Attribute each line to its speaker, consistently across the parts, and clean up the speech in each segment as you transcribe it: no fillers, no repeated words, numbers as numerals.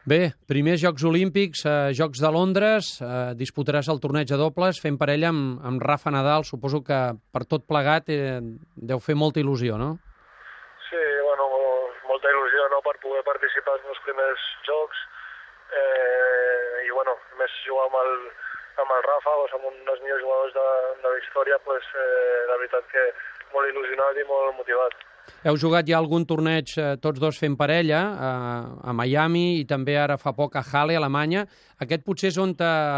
Speaker 1: Bé, primers Jocs Olímpics, Jocs de Londres, disputaràs el torneig de dobles fent parella amb Rafa Nadal. Suposo que per tot plegat deu fer molta il·lusió, no?
Speaker 2: Sí, bueno, molta il·lusió, no?, per poder participar en els primers Jocs. I, bueno, més jugar amb el Rafa, amb un dels millors jugadors de la història, la veritat que molt il·lusionat i molt motivat.
Speaker 1: Heu jugat ja algun torneig tots dos fent parella, a Miami i també ara fa poc a Halle, a Alemanya. Aquest potser és on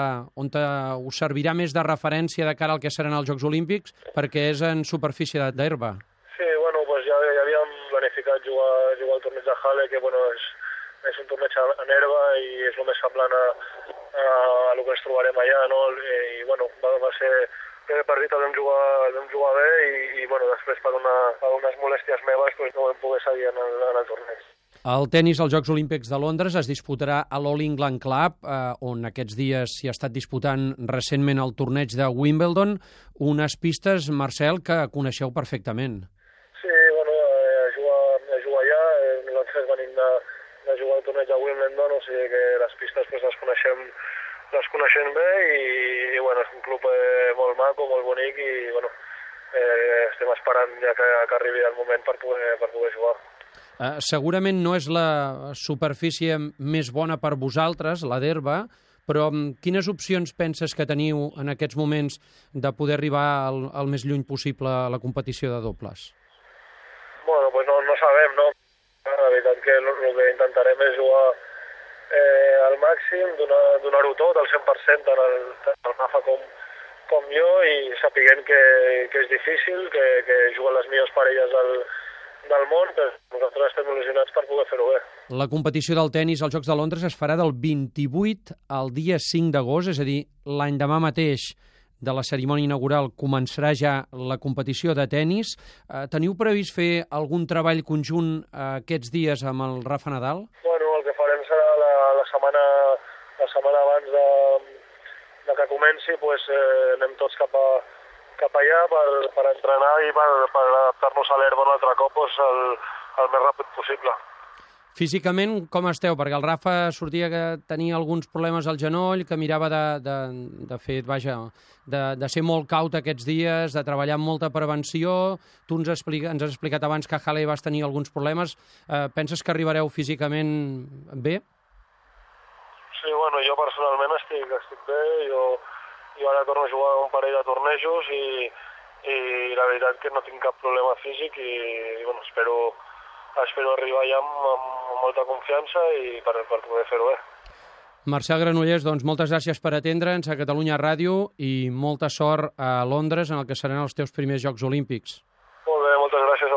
Speaker 1: us servirà més de referència de cara al que seran els Jocs Olímpics, perquè és en superfície d'herba.
Speaker 2: Sí, bueno, ja havíem planificat jugar al torneig de Halle, que bueno, és un torneig en herba i és el més semblant a el que ens trobarem allà, no? I bueno, va ser... El partit el vam jugar bé i bueno, després per unes molèsties meves no vam poder seguir en el torneig.
Speaker 1: El tennis als Jocs Olímpics de Londres es disputarà a l'All England Club, on aquests dies s'hi ha estat disputant recentment el torneig de Wimbledon, unes pistes, Marcel, que coneixeu perfectament.
Speaker 2: Sí, bueno, a jugar allà, nosaltres venim de jugar el torneig de Wimbledon, o sigui que les pistes les coneixem bé i bueno, és un club molt maco, molt bonic i bueno, estem esperant ja que arribi el moment per poder jugar.
Speaker 1: Segurament no és la superfície més bona per vosaltres, la d'herba, però quines opcions penses que teniu en aquests moments de poder arribar al més lluny possible a la competició de dobles?
Speaker 2: Bueno, no sabem, no? La veritat que el que intentarem és jugar al màxim, donar-ho tot, al 100%, tant el Rafa com jo, i sapiguem que és difícil, que juguen les millors parelles del món, però nosaltres estem il·lusionats per poder fer-ho bé.
Speaker 1: La competició del tennis als Jocs de Londres es farà del 28 al dia 5 d'agost, és a dir, l'any demà mateix de la cerimònia inaugural començarà ja la competició de tennis. Teniu previst fer algun treball conjunt aquests dies amb el Rafa Nadal?
Speaker 2: Bueno, el que farem serà la setmana abans de que comenci, anem tots cap allà per entrenar i per adaptar-nos a l'herba un altre cop el més ràpid possible.
Speaker 1: Físicament, com esteu? Perquè el Rafa sortia que tenia alguns problemes al genoll, que mirava de ser molt caut aquests dies, de treballar amb molta prevenció. Tu ens has explicat abans que a Halle vas tenir alguns problemes. Penses que arribareu físicament bé?
Speaker 2: Sí, bueno, jo personalment estic bé. Jo ara torno a jugar un parell de tornejos i la veritat que no tinc cap problema físic i bueno, espero arribar allà amb molta confiança i per poder fer-ho bé.
Speaker 1: Marcel Granollers, doncs moltes gràcies per atendre'ns a Catalunya Ràdio i molta sort a Londres en el que seran els teus primers Jocs Olímpics.
Speaker 2: Molt bé, moltes gràcies.